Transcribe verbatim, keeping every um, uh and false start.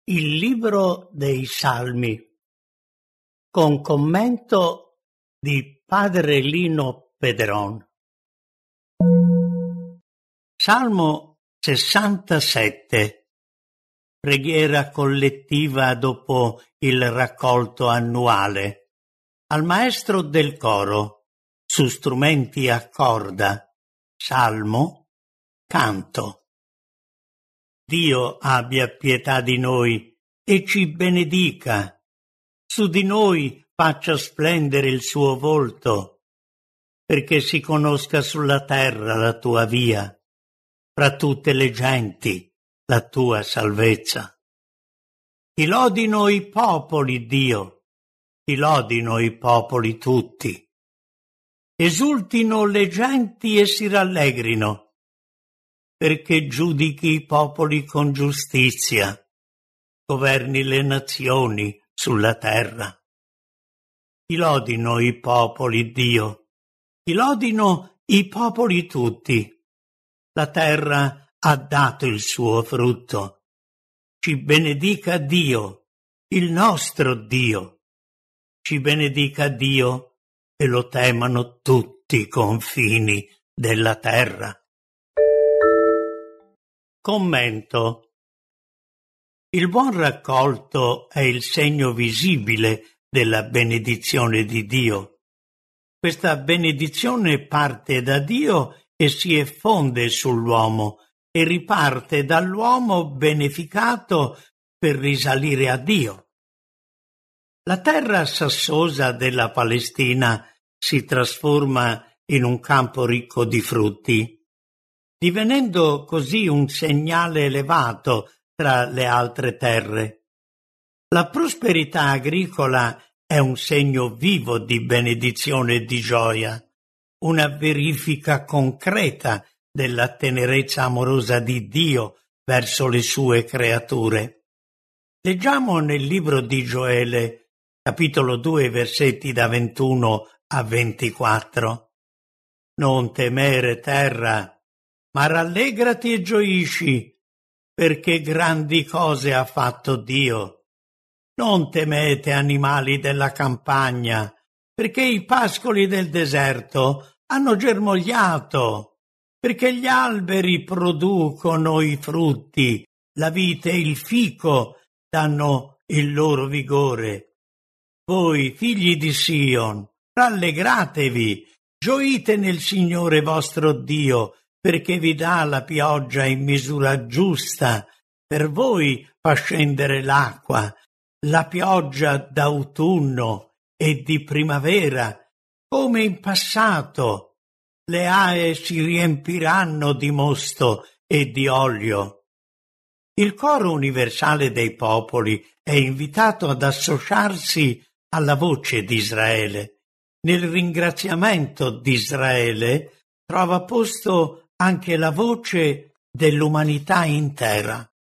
Il libro dei Salmi, con commento di padre Lino Pedron. Salmo sessantasette. Preghiera collettiva dopo il raccolto annuale. Al maestro del coro, su strumenti a corda, salmo, canto. Dio abbia pietà di noi e ci benedica. Su di noi faccia splendere il suo volto, perché si conosca sulla terra la tua via, fra tutte le genti la tua salvezza. Ti lodino i popoli, Dio, ti lodino i popoli tutti. Esultino le genti e si rallegrino, perché giudichi i popoli con giustizia, governi le nazioni sulla terra. Ti lodino i popoli, Dio, ti lodino i popoli tutti. La terra ha dato il suo frutto. Ci benedica Dio, il nostro Dio. Ci benedica Dio e lo temano tutti i confini della terra. Commento. Il buon raccolto è il segno visibile della benedizione di Dio. Questa benedizione parte da Dio e si effonde sull'uomo e riparte dall'uomo beneficato per risalire a Dio. La terra sassosa della Palestina si trasforma in un campo ricco di frutti, divenendo così un segnale elevato tra le altre terre. La prosperità agricola è un segno vivo di benedizione e di gioia, una verifica concreta della tenerezza amorosa di Dio verso le sue creature. Leggiamo nel libro di Gioele, capitolo due, versetti da ventuno a ventiquattro. Non temere, terra, ma rallegrati e gioisci, perché grandi cose ha fatto Dio. Non temete, animali della campagna, perché i pascoli del deserto hanno germogliato, perché gli alberi producono i frutti, la vite e il fico danno il loro vigore. Voi, figli di Sion, rallegratevi, gioite nel Signore vostro Dio, perché vi dà la pioggia in misura giusta, per voi fa scendere l'acqua, la pioggia d'autunno e di primavera, come in passato. Le aie si riempiranno di mosto e di olio. Il coro universale dei popoli è invitato ad associarsi alla voce di Israele. Nel ringraziamento di Israele trova posto anche la voce dell'umanità intera.